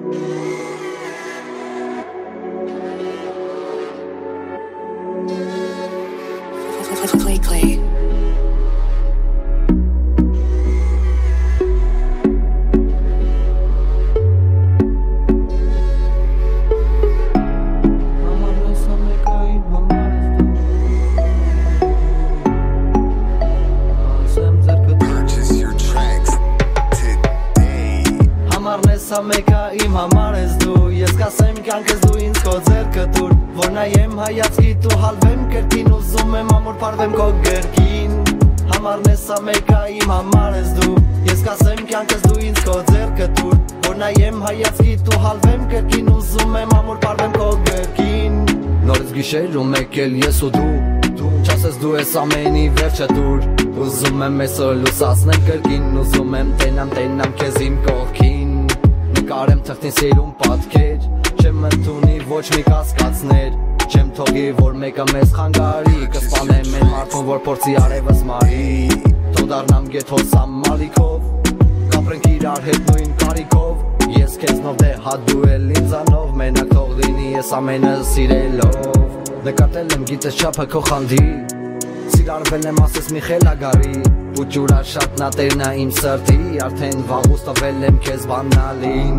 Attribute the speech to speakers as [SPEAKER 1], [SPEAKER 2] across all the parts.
[SPEAKER 1] Clay.
[SPEAKER 2] Sa meka im hamar ես դու Ես կասեմ կյանքս դու ինձ քո ձեռքը տուր Որ նայեմ հայացքիդ ու հալվեմ կրկին Ուզում եմ ամուր պարվեմ քո գերքին Համարն ես սա մեկա իմ համար ես դու Ես կասեմ կյանքս դու ինձ քո ձեռքը տուր Որ նայեմ հայացքիդ ու հալվեմ կրկին Ուզում եմ ամուր պարվեմ քո գերքին Նորից գիշեր ու մեկ էլ ես ու դու Չասես դու ես ամենի վերջը տուր Ուզում եմ այսօր լուսացնել կրկին Ուզում եմ տենամ քեզ իմ կողքին Նկարեմ թղթին սիրուն պատկեր Չեմ ընդունի ոչ մի կասկածներ Չեմ թողի որ մեկը մեզ խանգարի Կսպանեմ են մարդուն որ փորձի արևս մարի Թող դառնամ գեթոսամ մալիքով Կապրենք իրար հետ նույն կարիքով Ես քեզնով դե հա դու էլ ինձանով Մենակ թող լինի ես ամենը սիրելով Նկատել եմ գիտես չափը քո խանդի Սիրարվել եմ ասես մի խելագարի Ու ջուրա շատ նատերնա իմ սրտի Արդեն վաղուց տվել եմ քեզ բանալին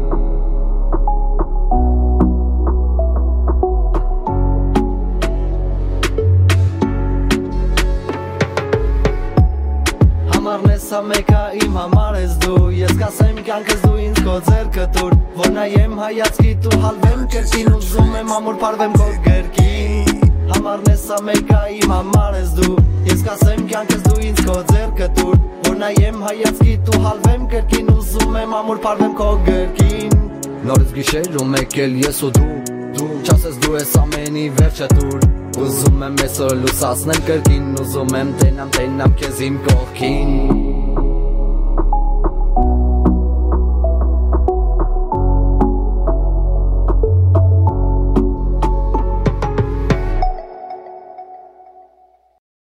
[SPEAKER 2] Համարն ես սա մեկա իմ համար ես դու Ես կասեմ կյանքս դու ինձ քո ձեռքը տուր Որ նայեմ հայացքիդ ու հալվեմ կրկին Ուզում եմ ամուր պարվեմ քո գերքին Համարն ես սա մեկա իմ համար ես դու Ես կասեմ կյանքս դու ինձ քո ձեռքը տուր Որ նայեմ հայացքիդ ու հալվեմ կրկին Ուզում եմ ամուր պարվեմ քո գերքին Նորից գիշեր ու մեկ էլ ես ու դու Չասես դու ես ամենի վերջը տուր Ուզում եմ այսօր լուսացնել կրկին Ուզում եմ տենամ քեզ իմ կողքին